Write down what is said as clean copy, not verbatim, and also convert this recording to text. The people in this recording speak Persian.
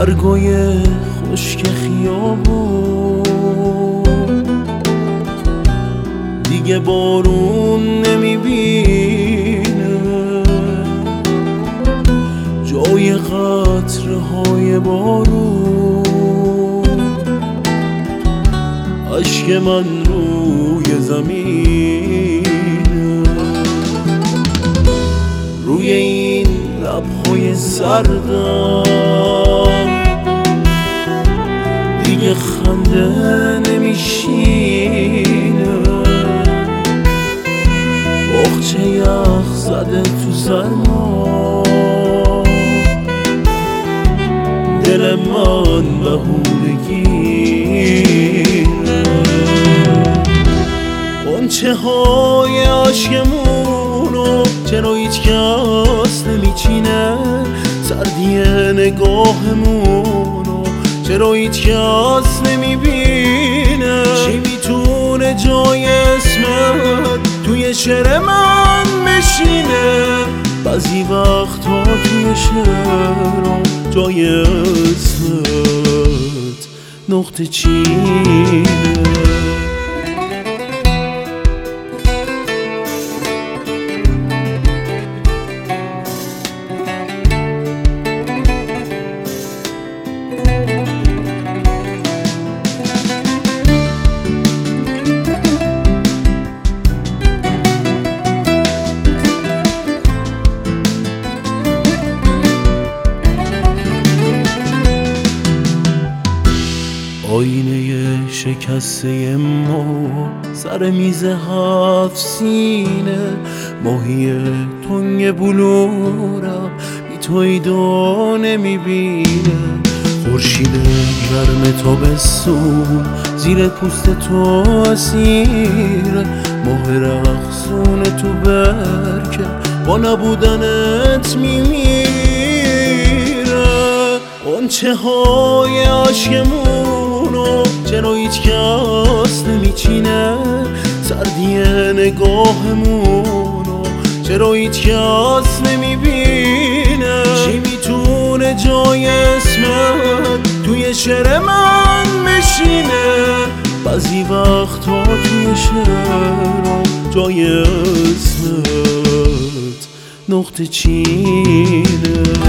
برگای خشک خیابون دیگه بارون نمیبینه، جای قطره‌های بارون اشک من روی زمینه. روی این لب‌های سردم دیگه خنده نمیشینه، بغچه یخ زده تو سرما، دل من بهونگیره. غنچه های عشقمونو چرا هیچ کس نمیچینه، سردی نگاهمونو چرا هیچ کس نمیبینه. چی میتونه جای اسمت توی شعر من بشینه؟ بعضی وقتا توی شعرم جای اسمت نقطه چینه. آینه شکسته ما سر میز 7 سینه، ماهی تنگ بلورم بی تو ایدا نمیبینه. خورشید گرم تابستون زیر پوست تو اسیره، ماه رقصون تو برکه با نبودنت میمیره. غنچه های عشقمونو چرا هیچ کس نمیچینه، سردی نگاهمونو چرا هیچ کس نمیبینه. چی میتونه جای اسمت توی شعر من بشینه؟ بعضی وقتا توی شعرم جای اسمت نقطه چینه.